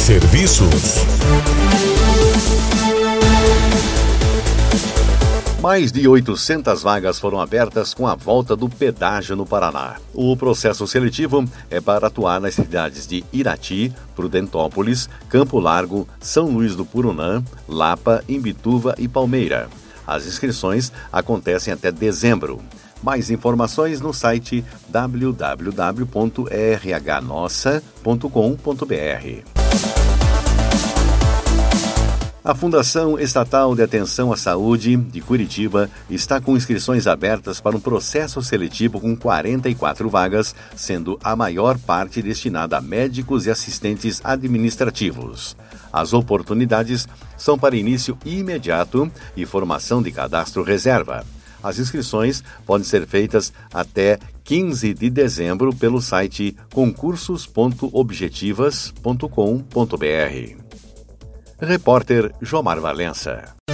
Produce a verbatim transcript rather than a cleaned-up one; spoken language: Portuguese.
Serviços. Mais de oitocentas vagas foram abertas com a volta do pedágio no Paraná. O processo seletivo é para atuar nas cidades de Irati, Prudentópolis, Campo Largo, São Luís do Purunã, Lapa, Imbituva e Palmeira. As inscrições acontecem até dezembro. Mais informações no site w w w ponto r h nossa ponto com ponto b r. A Fundação Estatal de Atenção à Saúde de Curitiba está com inscrições abertas para um processo seletivo com quarenta e quatro vagas, sendo a maior parte destinada a médicos e assistentes administrativos. As oportunidades são para início imediato e formação de cadastro reserva. As inscrições podem ser feitas até quinze de dezembro pelo site concursos ponto objetivas ponto com ponto b r. Repórter Jomar Valença.